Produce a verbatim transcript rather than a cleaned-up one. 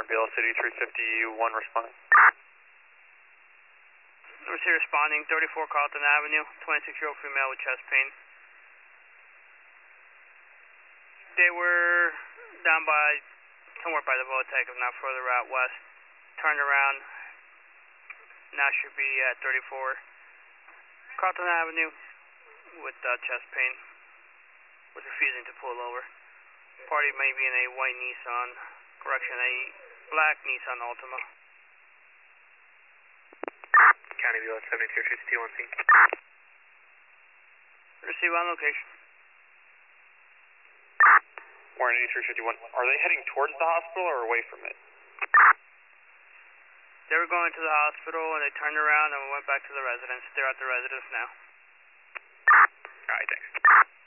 B L City three fifty-one responding. Number two responding, thirty-four Carlton Avenue, twenty-six-year-old female with chest pain. They were down by, somewhere by the Votech, if not further out west. Turned around, now should be at thirty-four Carlton Avenue with uh, chest pain. Was refusing to pull over. Party may be in a white Nissan, correction, a black Nissan Altima. County B L seventy-two fifty-one scene. Receive on location. Warren eighty-three fifty-one. Are they heading towards the hospital or away from it? They were going to the hospital and they turned around and we went back to the residence. They're at the residence now. Alright, thanks.